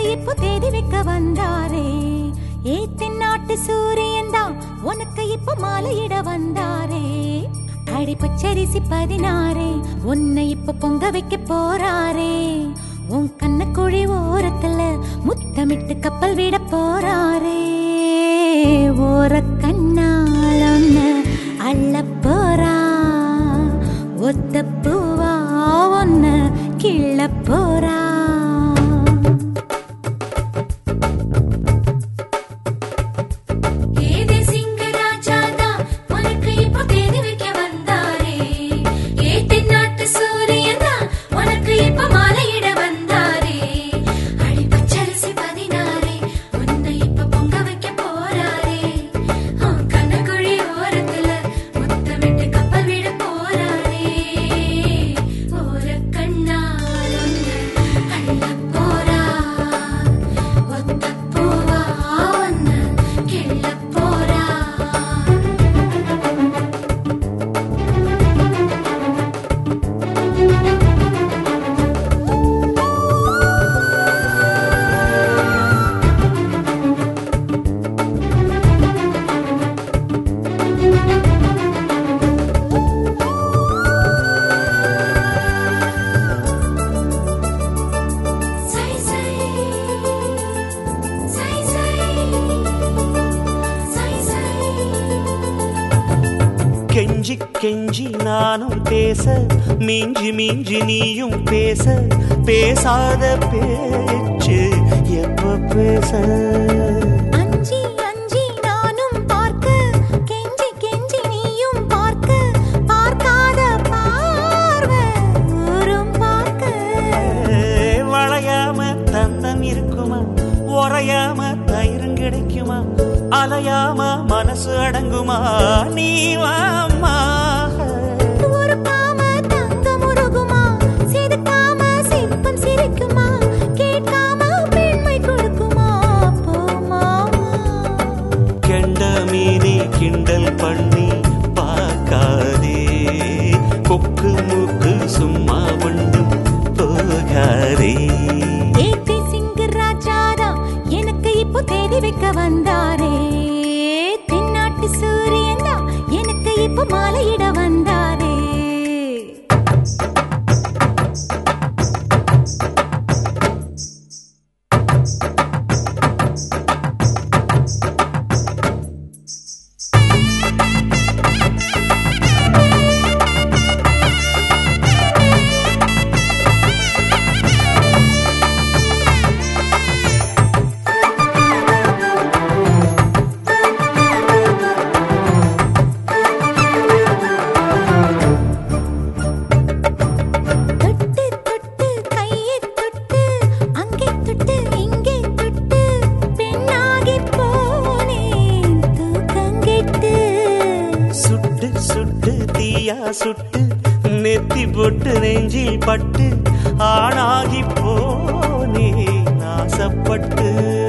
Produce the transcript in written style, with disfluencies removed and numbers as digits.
இப்போ தேதி வைக்க வந்தாரே. ஏ தென்னாட்டு சூரியன் தான் உனக்கு இப்போ மாலையிட வந்தாரே. அடி பச்சரிசி 16 உன்னை இப்போ பொங்க வைக்க போறாரே. உன் கண்ணக்குழி ஓரத்துல முத்தமிட்டு கப்பல் விட போறாரே. ஓர கண்ணால் ஒன்னு அள்ள போறா. ஒத்த பூவா ஒன்னு கிள்ள போறா. கெஞ்சி கெஞ்சி நானும் பேச, மிஞ்சி மிஞ்சி நீயும் பேச, பேசாத பேச்சு எப்ப பேச. அஞ்சி அஞ்சி நானும் பார்க்க, கெஞ்சி கெஞ்சி நீயும் பார்க்க, பார்க்காத பார்வை ஊரும் பார்க்க. வளையாம தந்தம் இருக்குமா, உறையாம தயிரும் கிடைக்குமா, அலையாம மனசு அடங்குமா, நீ வாம்மா. ஒருக்காம தங்கம் உருகுமா, செதுக்காம சிற்பம் சிரிக்குமா, கேட்காம பெண்மை கொடுக்குமா, போமாமா. கெண்ட மீனி கிண்டல் பண்ணி பார்க்காதே, கொக்கு மூக்கு சும்மா ஒன்றும் போகாதே. ஏத்தி சிங்கராஜாதா எனக்கு இப்போ தேடி வைக்க வந்தாரே. தென்னாட்டு சூரியன் தான் எனக்கு இப்போ மாலையிட வந்தாரே. சுட்டு நெத்தி போட்டு நெஞ்சில் பட்டு ஆணாகி போனே நாசப்பட்டு.